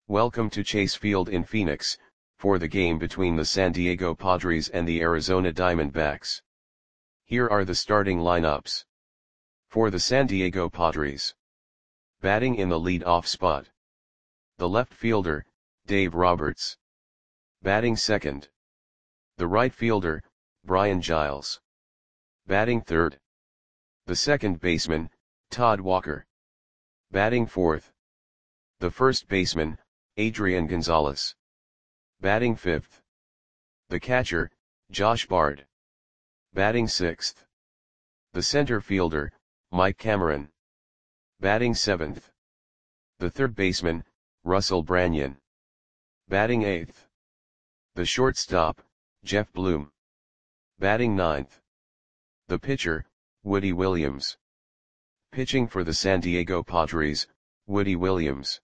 Welcome to Chase Field in Phoenix, for the game between the San Diego Padres and the Arizona Diamondbacks. Here are the starting lineups. For the San Diego Padres. Batting in the lead-off spot. The left fielder, Dave Roberts. Batting second. The right fielder, Brian Giles. Batting third. The second baseman, Todd Walker. Batting fourth. The first baseman, Adrian Gonzalez. Batting fifth. The catcher, Josh Bard. Batting sixth. The center fielder, Mike Cameron. Batting seventh. The third baseman, Russell Branyan. Batting eighth. The shortstop, Jeff Bloom. Batting ninth. The pitcher, Woody Williams. Pitching for the San Diego Padres, Woody Williams.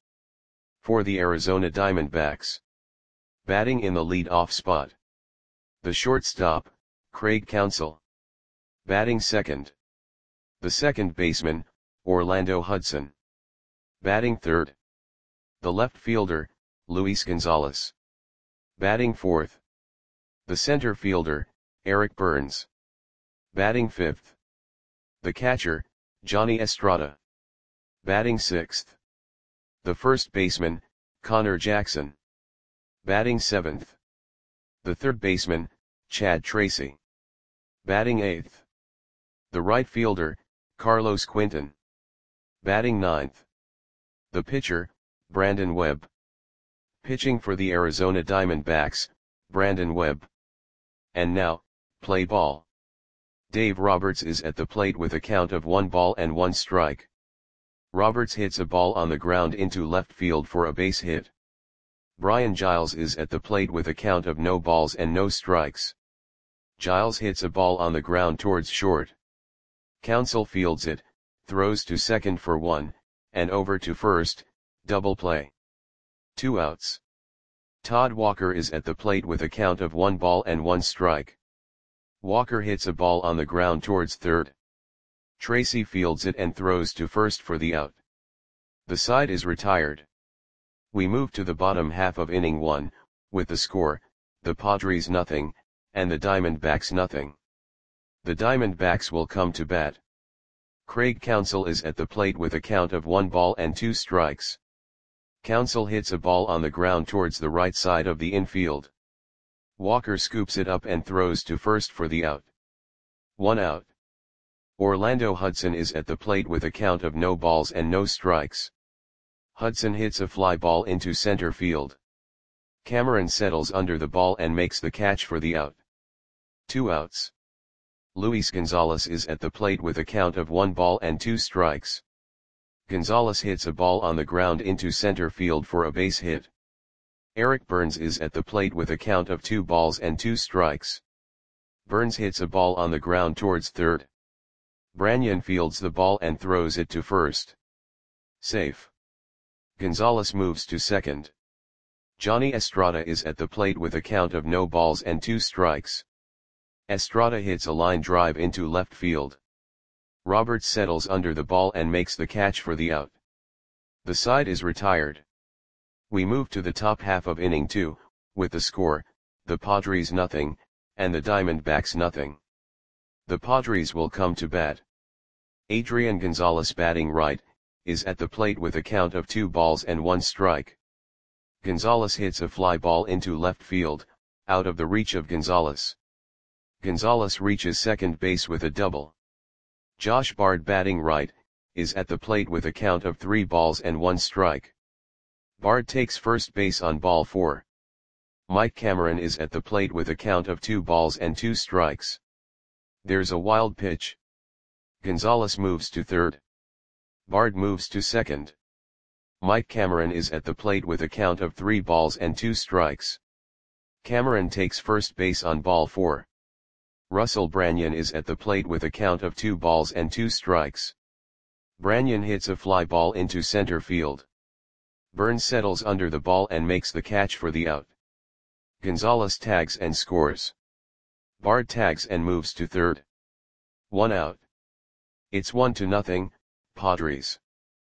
For the Arizona Diamondbacks. Batting in the lead-off spot. The shortstop, Craig Counsell. Batting second. The second baseman, Orlando Hudson. Batting third. The left fielder, Luis Gonzalez. Batting fourth. The center fielder, Eric Burns. Batting fifth. The catcher, Johnny Estrada. Batting sixth. The first baseman, Connor Jackson. Batting seventh. The third baseman, Chad Tracy. Batting eighth. The right fielder, Carlos Quinton. Batting ninth. The pitcher, Brandon Webb. Pitching for the Arizona Diamondbacks, Brandon Webb. And now, play ball. Dave Roberts is at the plate with a count of 1 ball and 1 strike. Roberts hits a ball on the ground into left field for a base hit. Brian Giles is at the plate with a count of no balls and no strikes. Giles hits a ball on the ground towards short. Counsell fields it, throws to second for 1, and over to first, double play. 2 outs. Todd Walker is at the plate with a count of 1 ball and 1 strike. Walker hits a ball on the ground towards third. Tracy fields it and throws to first for the out. The side is retired. We move to the bottom half of inning 1, with the score, the Padres nothing, and the Diamondbacks nothing. The Diamondbacks will come to bat. Craig Counsell is at the plate with a count of 1 ball and 2 strikes. Counsell hits a ball on the ground towards the right side of the infield. Walker scoops it up and throws to first for the out. 1 out. Orlando Hudson is at the plate with a count of no balls and no strikes. Hudson hits a fly ball into center field. Cameron settles under the ball and makes the catch for the out. 2 outs. Luis Gonzalez is at the plate with a count of 1 ball and 2 strikes. Gonzalez hits a ball on the ground into center field for a base hit. Eric Burns is at the plate with a count of 2 balls and 2 strikes. Burns hits a ball on the ground towards third. Branyan fields the ball and throws it to first. Safe. Gonzalez moves to second. Johnny Estrada is at the plate with a count of no balls and 2 strikes. Estrada hits a line drive into left field. Roberts settles under the ball and makes the catch for the out. The side is retired. We move to the top half of inning 2, with the score, the Padres nothing, and the Diamondbacks nothing. The Padres will come to bat. Adrian Gonzalez batting right, is at the plate with a count of 2 balls and 1 strike. Gonzalez hits a fly ball into left field, out of the reach of Gonzalez. Gonzalez reaches second base with a double. Josh Bard batting right, is at the plate with a count of 3 balls and 1 strike. Bard takes first base on ball 4. Mike Cameron is at the plate with a count of 2 balls and 2 strikes. There's a wild pitch. Gonzalez moves to third. Bard moves to second. Mike Cameron is at the plate with a count of 3 balls and 2 strikes. Cameron takes first base on ball 4. Russell Branyan is at the plate with a count of 2 balls and 2 strikes. Branyan hits a fly ball into center field. Burns settles under the ball and makes the catch for the out. Gonzalez tags and scores. Bard tags and moves to third. 1 out. It's 1-0, Padres.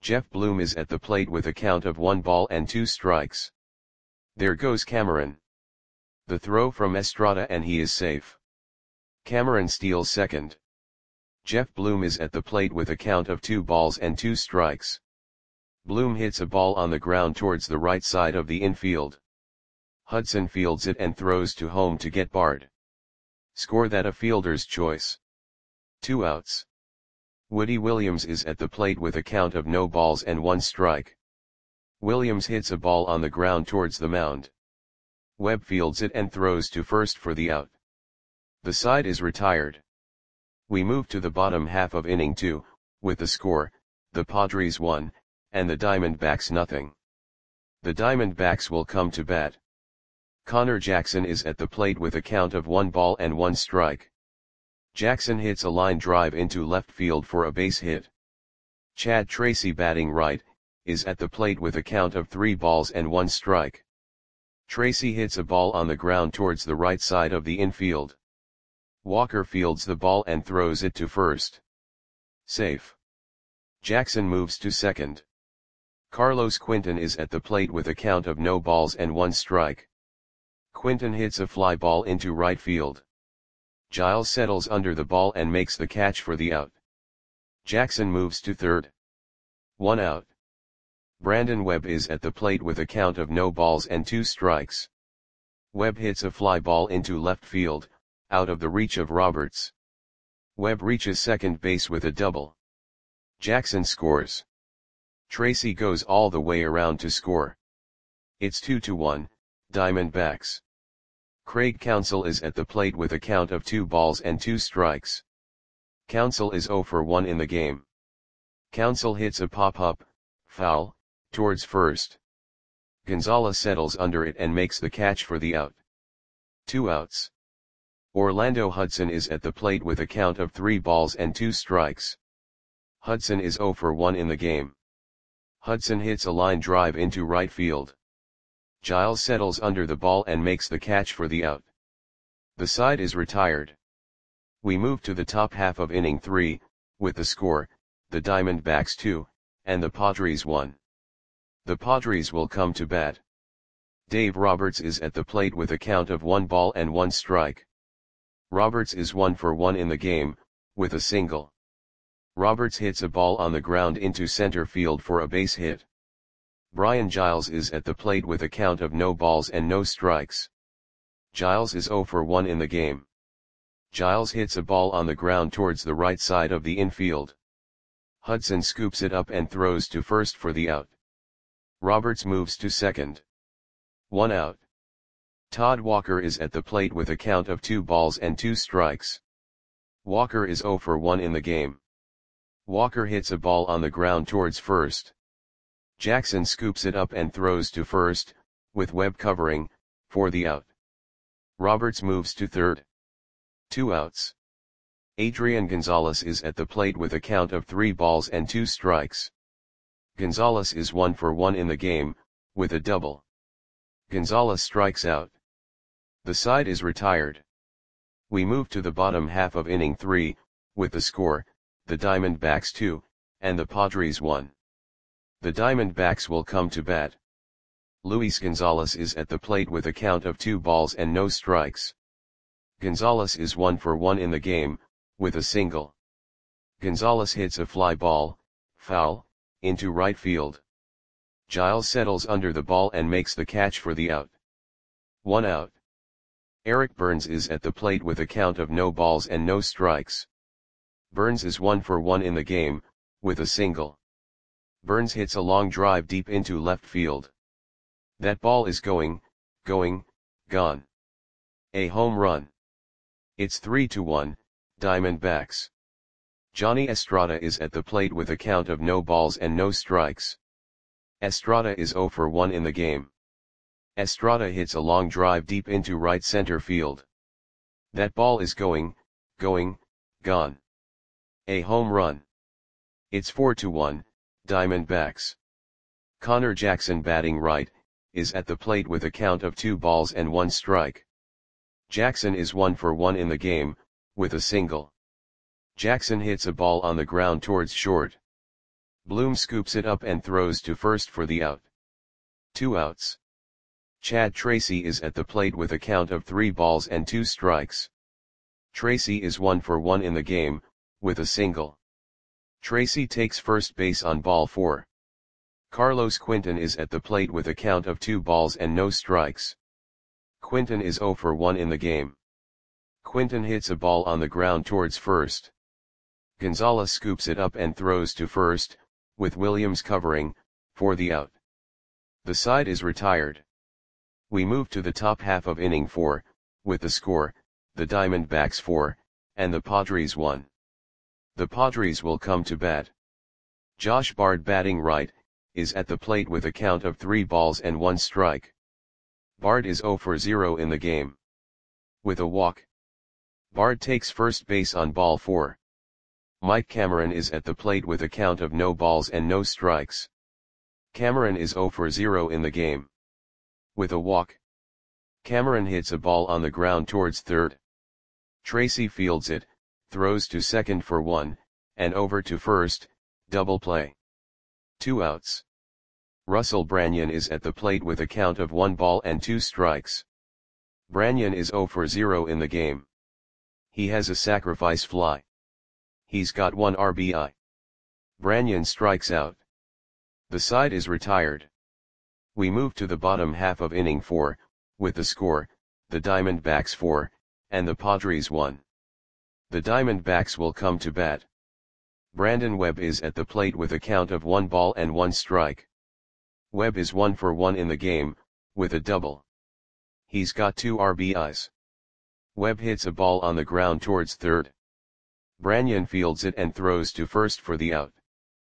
Jeff Bloom is at the plate with a count of 1 ball and 2 strikes. There goes Cameron. The throw from Estrada and he is safe. Cameron steals second. Jeff Bloom is at the plate with a count of 2 balls and 2 strikes. Bloom hits a ball on the ground towards the right side of the infield. Hudson fields it and throws to home to get barred. Score that a fielder's choice. 2 outs. Woody Williams is at the plate with a count of no balls and 1 strike. Williams hits a ball on the ground towards the mound. Webb fields it and throws to first for the out. The side is retired. We move to the bottom half of inning 2, with the score, the Padres 1, and the Diamondbacks nothing. The Diamondbacks will come to bat. Connor Jackson is at the plate with a count of 1 ball and 1 strike. Jackson hits a line drive into left field for a base hit. Chad Tracy, batting right, is at the plate with a count of 3 balls and 1 strike. Tracy hits a ball on the ground towards the right side of the infield. Walker fields the ball and throws it to first. Safe. Jackson moves to second. Carlos Quinton is at the plate with a count of no balls and 1 strike. Quinton hits a fly ball into right field. Giles settles under the ball and makes the catch for the out. Jackson moves to third. 1 out. Brandon Webb is at the plate with a count of no balls and 2 strikes. Webb hits a fly ball into left field, out of the reach of Roberts. Webb reaches second base with a double. Jackson scores. Tracy goes all the way around to score. It's 2-1, Diamondbacks. Craig Counsell is at the plate with a count of 2 balls and 2 strikes. Counsell is 0 for 1 in the game. Counsell hits a pop-up, foul, towards first. Gonzalez settles under it and makes the catch for the out. 2 outs. Orlando Hudson is at the plate with a count of 3 balls and 2 strikes. Hudson is 0 for 1 in the game. Hudson hits a line drive into right field. Giles settles under the ball and makes the catch for the out. The side is retired. We move to the top half of inning 3, with the score, the Diamondbacks 2, and the Padres 1. The Padres will come to bat. Dave Roberts is at the plate with a count of 1 ball and 1 strike. Roberts is 1 for 1 in the game, with a single. Roberts hits a ball on the ground into center field for a base hit. Brian Giles is at the plate with a count of no balls and no strikes. Giles is 0 for 1 in the game. Giles hits a ball on the ground towards the right side of the infield. Hudson scoops it up and throws to first for the out. Roberts moves to second. 1 out. Todd Walker is at the plate with a count of 2 balls and 2 strikes. Walker is 0 for 1 in the game. Walker hits a ball on the ground towards first. Jackson scoops it up and throws to first, with Webb covering, for the out. Roberts moves to third. 2 outs. Adrian Gonzalez is at the plate with a count of 3 balls and 2 strikes. Gonzalez is 1 for 1 in the game, with a double. Gonzalez strikes out. The side is retired. We move to the bottom half of inning 3, with the score, the Diamondbacks 2, and the Padres 1. The Diamondbacks will come to bat. Luis Gonzalez is at the plate with a count of 2 balls and no strikes. Gonzalez is 1 for 1 in the game, with a single. Gonzalez hits a fly ball, foul, into right field. Giles settles under the ball and makes the catch for the out. 1 out. Eric Burns is at the plate with a count of no balls and no strikes. Burns is 1 for 1 in the game, with a single. Burns hits a long drive deep into left field. That ball is going, gone. A home run. It's 3-1, Diamondbacks. Johnny Estrada is at the plate with a count of no balls and no strikes. Estrada is 0 for 1 in the game. Estrada hits a long drive deep into right center field. That ball is going, gone. A home run. It's 4-1, Diamondbacks. Connor Jackson, batting right, is at the plate with a count of 2 balls and 1 strike. Jackson is 1 for 1 in the game, with a single. Jackson hits a ball on the ground towards short. Bloom scoops it up and throws to first for the out. 2 outs. Chad Tracy is at the plate with a count of 3 balls and 2 strikes. Tracy is 1 for 1 in the game, with a single. Tracy takes first base on ball 4. Carlos Quinton is at the plate with a count of 2 balls and no strikes. Quinton is 0 for 1 in the game. Quinton hits a ball on the ground towards first. Gonzalez scoops it up and throws to first, with Williams covering, for the out. The side is retired. We move to the top half of inning 4, with the score, the Diamondbacks 4, and the Padres 1. The Padres will come to bat. Josh Bard, batting right, is at the plate with a count of 3 balls and 1 strike. Bard is 0 for 0 in the game. With a walk. Bard takes first base on ball 4. Mike Cameron is at the plate with a count of no balls and no strikes. Cameron is 0 for 0 in the game. With a walk. Cameron hits a ball on the ground towards third. Tracy fields it, throws to second for 1, and over to first, double play. 2 outs. Russell Branyan is at the plate with a count of 1 ball and 2 strikes. Branyan is 0 for 0 in the game. He has a sacrifice fly. He's got 1 RBI. Branyan strikes out. The side is retired. We move to the bottom half of inning 4, with the score, the Diamondbacks 4, and the Padres 1. The Diamondbacks will come to bat. Brandon Webb is at the plate with a count of 1 ball and 1 strike. Webb is 1 for 1 in the game, with a double. He's got 2 RBIs. Webb hits a ball on the ground towards third. Branyan fields it and throws to first for the out.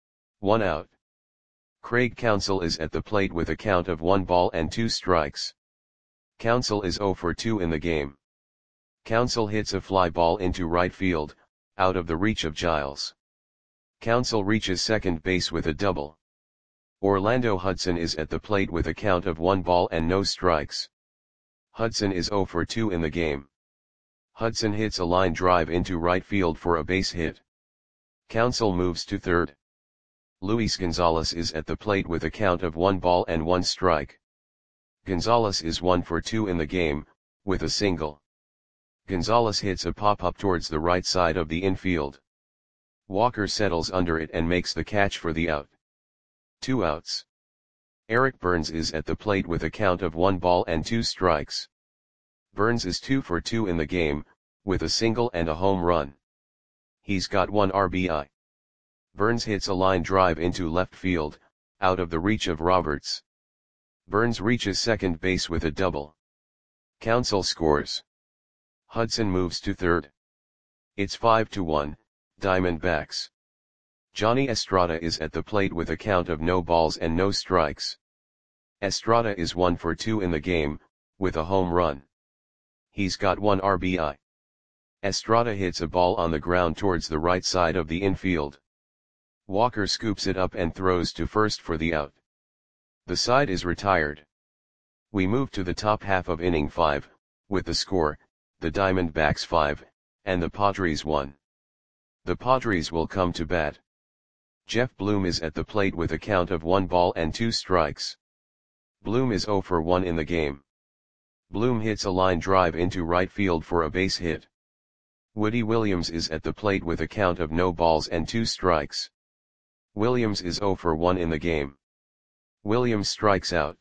1 out. Craig Counsell is at the plate with a count of 1 ball and 2 strikes. Counsell is 0 for 2 in the game. Counsell hits a fly ball into right field, out of the reach of Giles. Counsell reaches second base with a double. Orlando Hudson is at the plate with a count of 1 ball and no strikes. Hudson is 0 for 2 in the game. Hudson hits a line drive into right field for a base hit. Counsell moves to third. Luis Gonzalez is at the plate with a count of 1 ball and 1 strike. Gonzalez is 1 for 2 in the game, with a single. Gonzalez hits a pop-up towards the right side of the infield. Walker settles under it and makes the catch for the out. 2 outs. Eric Burns is at the plate with a count of 1 ball and 2 strikes. Burns is 2 for 2 in the game, with a single and a home run. He's got 1 RBI. Burns hits a line drive into left field, out of the reach of Roberts. Burns reaches second base with a double. Counsell scores. Hudson moves to third. It's 5-1, Diamondbacks. Johnny Estrada is at the plate with a count of no balls and no strikes. Estrada is 1 for 2 in the game, with a home run. He's got 1 RBI. Estrada hits a ball on the ground towards the right side of the infield. Walker scoops it up and throws to first for the out. The side is retired. We move to the top half of inning 5, with the score, the Diamondbacks 5, and the Padres 1. The Padres will come to bat. Jeff Bloom is at the plate with a count of 1 ball and 2 strikes. Bloom is 0 for 1 in the game. Bloom hits a line drive into right field for a base hit. Woody Williams is at the plate with a count of no balls and 2 strikes. Williams is 0 for 1 in the game. Williams strikes out.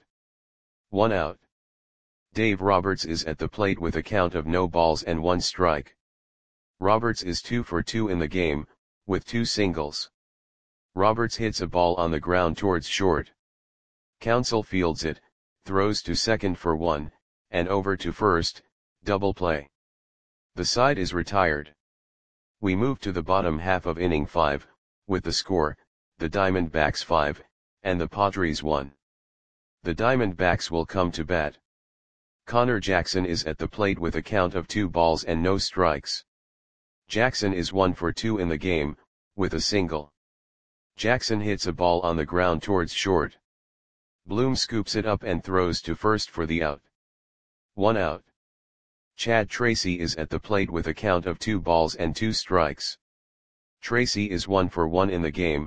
1 out. Dave Roberts is at the plate with a count of no balls and 1 strike. Roberts is 2 for 2 in the game, with 2 singles. Roberts hits a ball on the ground towards short. Counsell fields it, throws to second for 1, and over to first, double play. The side is retired. We move to the bottom half of inning 5, with the score, the Diamondbacks 5, and the Padres 1. The Diamondbacks will come to bat. Connor Jackson is at the plate with a count of 2 balls and no strikes. Jackson is 1 for 2 in the game, with a single. Jackson hits a ball on the ground towards short. Bloom scoops it up and throws to first for the out. 1 out. Chad Tracy is at the plate with a count of 2 balls and 2 strikes. Tracy is 1 for 1 in the game,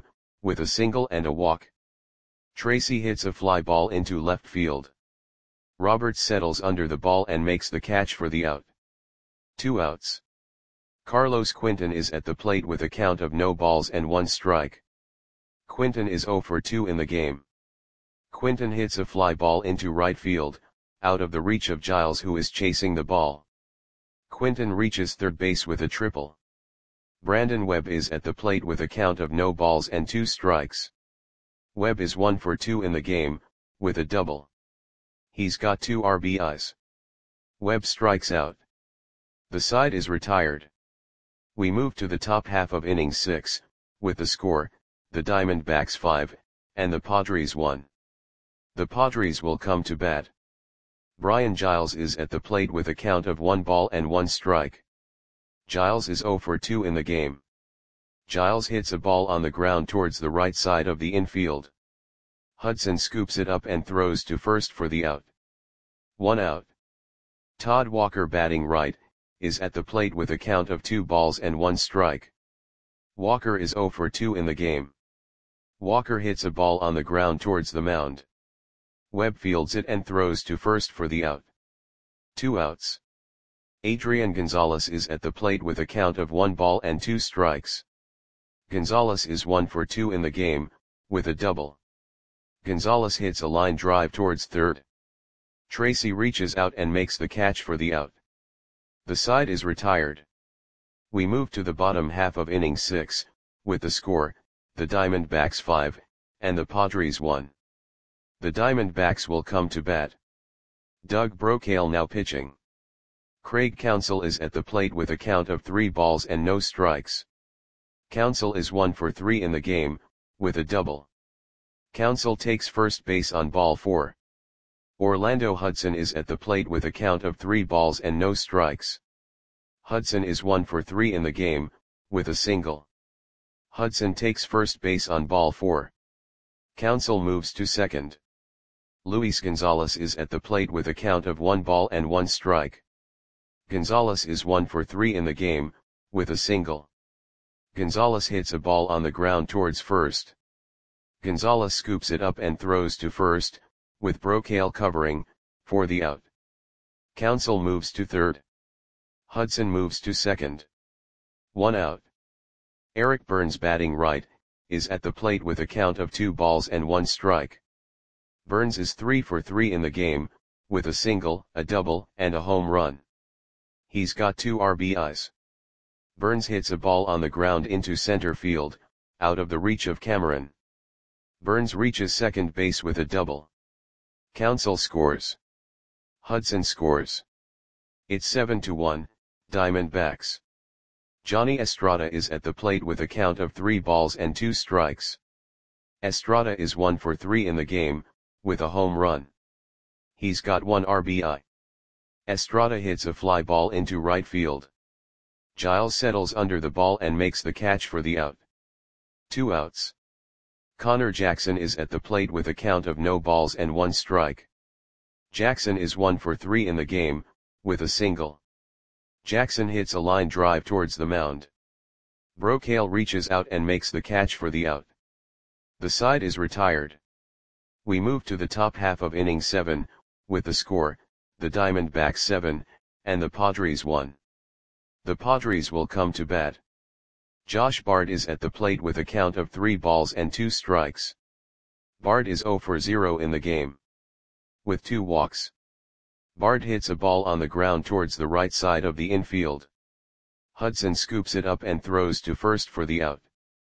with a single and a walk. Tracy hits a fly ball into left field. Roberts settles under the ball and makes the catch for the out. 2 outs. Carlos Quinton is at the plate with a count of no balls and 1 strike. Quinton is 0 for 2 in the game. Quinton hits a fly ball into right field, out of the reach of Giles, who is chasing the ball. Quinton reaches third base with a triple. Brandon Webb is at the plate with a count of no balls and 2 strikes. Webb is 1 for 2 in the game, with a double. He's got 2 RBIs. Webb strikes out. The side is retired. We move to the top half of inning 6, with the score, the Diamondbacks 5, and the Padres 1. The Padres will come to bat. Brian Giles is at the plate with a count of 1 ball and 1 strike. Giles is 0 for 2 in the game. Giles hits a ball on the ground towards the right side of the infield. Hudson scoops it up and throws to first for the out. 1 out. Todd Walker, batting right, is at the plate with a count of 2 balls and 1 strike. Walker is 0 for 2 in the game. Walker hits a ball on the ground towards the mound. Webb fields it and throws to first for the out. 2 outs. Adrian Gonzalez is at the plate with a count of 1 ball and 2 strikes. Gonzalez is 1 for 2 in the game, with a double. Gonzalez hits a line drive towards third. Tracy reaches out and makes the catch for the out. The side is retired. We move to the bottom half of inning 6, with the score, the Diamondbacks 5, and the Padres 1. The Diamondbacks will come to bat. Doug Brocail now pitching. Craig Counsell is at the plate with a count of 3 balls and no strikes. Counsell is 1 for 3 in the game, with a double. Counsell takes first base on ball 4. Orlando Hudson is at the plate with a count of 3 balls and no strikes. Hudson is 1 for 3 in the game, with a single. Hudson takes first base on ball 4. Counsell moves to second. Luis Gonzalez is at the plate with a count of 1 ball and 1 strike. Gonzalez is 1 for 3 in the game, with a single. Gonzalez hits a ball on the ground towards first. Gonzalez scoops it up and throws to first, with Brocail covering, for the out. Counsell moves to third. Hudson moves to second. 1 out. Eric Burns, batting right, is at the plate with a count of 2 balls and 1 strike. Burns is 3 for 3 in the game, with a single, a double, and a home run. He's got 2 RBIs. Burns hits a ball on the ground into center field, out of the reach of Cameron. Burns reaches second base with a double. Counsell scores. Hudson scores. It's 7-1, Diamondbacks. Johnny Estrada is at the plate with a count of 3 balls and 2 strikes. Estrada is 1 for 3 in the game, with a home run. He's got 1 RBI. Estrada hits a fly ball into right field. Giles settles under the ball and makes the catch for the out. 2 outs. Connor Jackson is at the plate with a count of no balls and 1 strike. Jackson is 1 for 3 in the game, with a single. Jackson hits a line drive towards the mound. Brocail reaches out and makes the catch for the out. The side is retired. We move to the top half of inning 7, with the score, the Diamondbacks 7, and the Padres 1. The Padres will come to bat. Josh Bard is at the plate with a count of 3 balls and 2 strikes. Bard is 0 for 0 in the game. With 2 walks. Bard hits a ball on the ground towards the right side of the infield. Hudson scoops it up and throws to first for the out.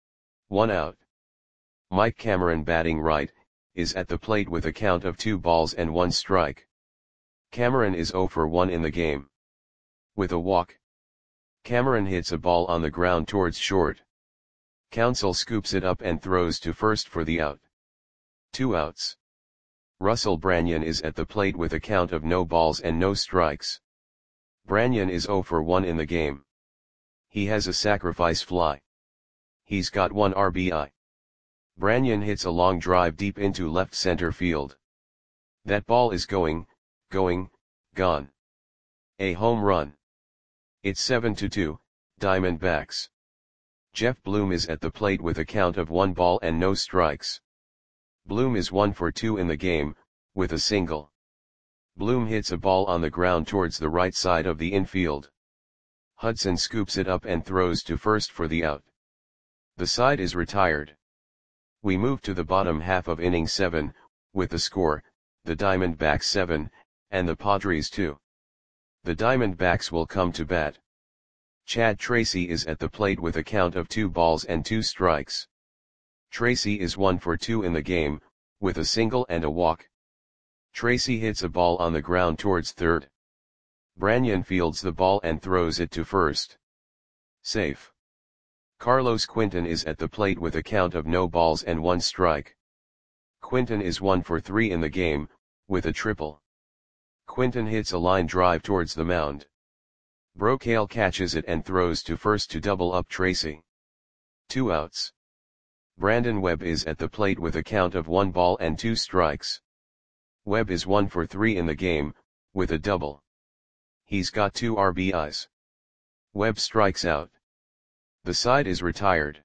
1 out. Mike Cameron, batting right, is at the plate with a count of 2 balls and 1 strike. Cameron is 0 for 1 in the game. With a walk. Cameron hits a ball on the ground towards short. Counsell scoops it up and throws to first for the out. 2 outs. Russell Branyan is at the plate with a count of no balls and no strikes. Branyan is 0 for 1 in the game. He has a sacrifice fly. He's got 1 RBI. Branyan hits a long drive deep into left center field. That ball is going, gone. A home run. It's 7-2, Diamondbacks. Jeff Bloom is at the plate with a count of 1 ball and no strikes. Bloom is 1 for 2 in the game, with a single. Bloom hits a ball on the ground towards the right side of the infield. Hudson scoops it up and throws to first for the out. The side is retired. We move to the bottom half of inning 7, with the score, the Diamondbacks 7, and the Padres 2. The Diamondbacks will come to bat. Chad Tracy is at the plate with a count of 2 balls and 2 strikes. Tracy is 1 for 2 in the game, with a single and a walk. Tracy hits a ball on the ground towards third. Branyan fields the ball and throws it to first. Safe. Carlos Quinton is at the plate with a count of no balls and 1 strike. Quinton is 1 for 3 in the game, with a triple. Quinton hits a line drive towards the mound. Brocail catches it and throws to first to double up Tracy. 2 outs. Brandon Webb is at the plate with a count of 1 ball and 2 strikes. Webb is 1 for 3 in the game, with a double. He's got 2 RBIs. Webb strikes out. The side is retired.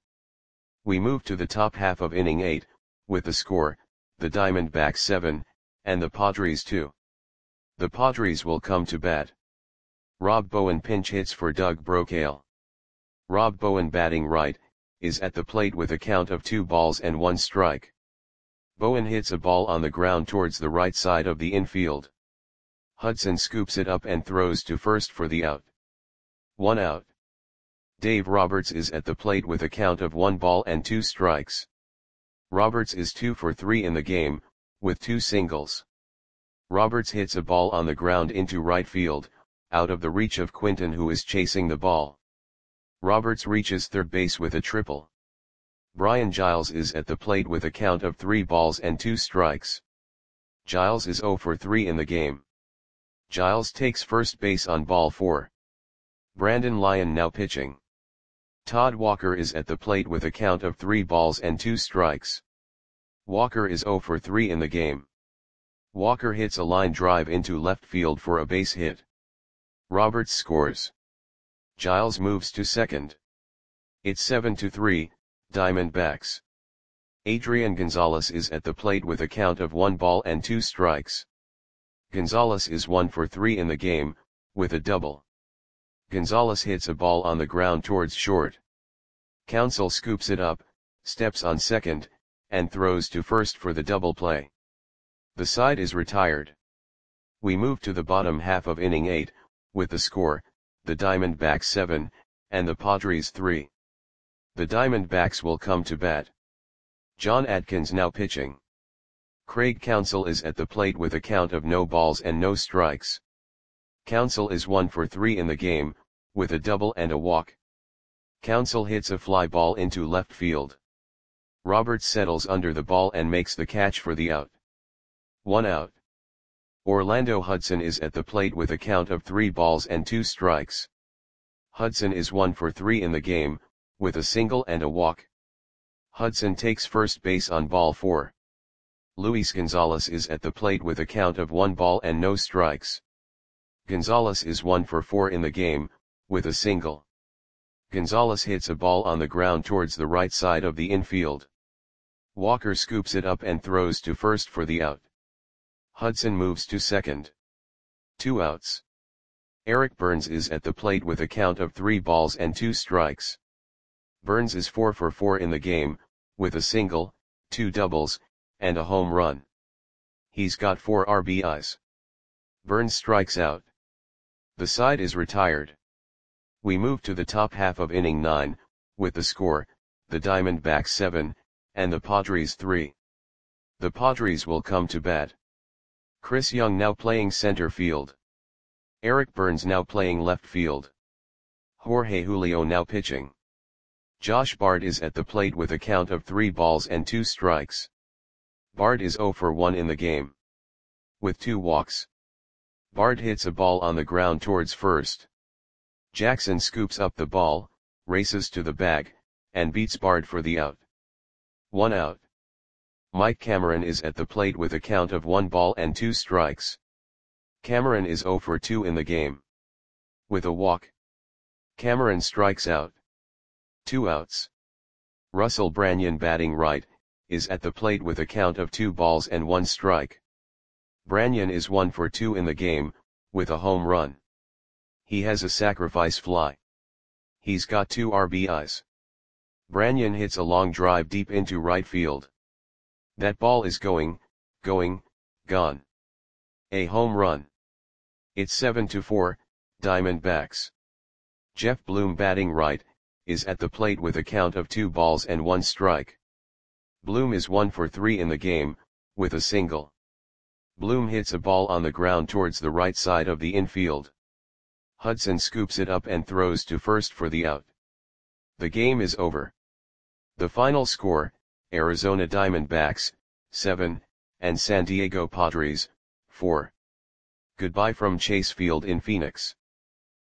We move to the top half of inning 8, with the score, the Diamondbacks 7, and the Padres 2. The Padres will come to bat. Rob Bowen pinch hits for Doug Brocail. Rob Bowen, batting right, is at the plate with a count of 2 balls and 1 strike. Bowen hits a ball on the ground towards the right side of the infield. Hudson scoops it up and throws to first for the out. 1 out. Dave Roberts is at the plate with a count of 1 ball and 2 strikes. Roberts is 2 for 3 in the game, with 2 singles. Roberts hits a ball on the ground into right field, out of the reach of Quinton, who is chasing the ball. Roberts reaches third base with a triple. Brian Giles is at the plate with a count of 3 balls and 2 strikes. Giles is 0 for 3 in the game. Giles takes first base on ball 4. Brandon Lyon now pitching. Todd Walker is at the plate with a count of 3 balls and 2 strikes. Walker is 0 for 3 in the game. Walker hits a line drive into left field for a base hit. Roberts scores. Giles moves to second. It's 7-3, Diamondbacks. Adrian Gonzalez is at the plate with a count of 1 ball and 2 strikes. Gonzalez is 1 for 3 in the game, with a double. Gonzalez hits a ball on the ground towards short. Counsell scoops it up, steps on second, and throws to first for the double play. The side is retired. We move to the bottom half of inning 8, with the score, the Diamondbacks 7, and the Padres 3. The Diamondbacks will come to bat. John Adkins now pitching. Craig Counsell is at the plate with a count of no balls and no strikes. Counsell is 1 for 3 in the game, with a double and a walk. Counsell hits a fly ball into left field. Roberts settles under the ball and makes the catch for the out. 1 out. Orlando Hudson is at the plate with a count of 3 balls and 2 strikes. Hudson is 1 for 3 in the game, with a single and a walk. Hudson takes first base on ball 4. Luis Gonzalez is at the plate with a count of 1 ball and no strikes. Gonzalez is 1 for 4 in the game, with a single. Gonzalez hits a ball on the ground towards the right side of the infield. Walker scoops it up and throws to first for the out. Hudson moves to second. 2 outs. Eric Burns is at the plate with a count of 3 balls and 2 strikes. Burns is 4 for 4 in the game, with a single, 2 doubles, and a home run. He's got 4 RBIs. Burns strikes out. The side is retired. We move to the top half of inning 9, with the score, the Diamondbacks 7, and the Padres 3. The Padres will come to bat. Chris Young now playing center field. Eric Burns now playing left field. Jorge Julio now pitching. Josh Bard is at the plate with a count of 3 balls and 2 strikes. Bard is 0 for 1 in the game. With 2 walks. Bard hits a ball on the ground towards first. Jackson scoops up the ball, races to the bag, and beats Bard for the out. 1 out. Mike Cameron is at the plate with a count of 1 ball and 2 strikes. Cameron is 0 for 2 in the game. With a walk. Cameron strikes out. 2 outs. Russell Branyan batting right, is at the plate with a count of 2 balls and 1 strike. Branyan is 1 for 2 in the game, with a home run. He has a sacrifice fly. He's got 2 RBIs. Branyan hits a long drive deep into right field. That ball is going, gone. A home run. It's 7-4, Diamondbacks. Jeff Bloom batting right, is at the plate with a count of 2 balls and 1 strike. Bloom is 1 for 3 in the game, with a single. Bloom hits a ball on the ground towards the right side of the infield. Hudson scoops it up and throws to first for the out. The game is over. The final score, Arizona Diamondbacks, 7, and San Diego Padres, 4. Goodbye from Chase Field in Phoenix.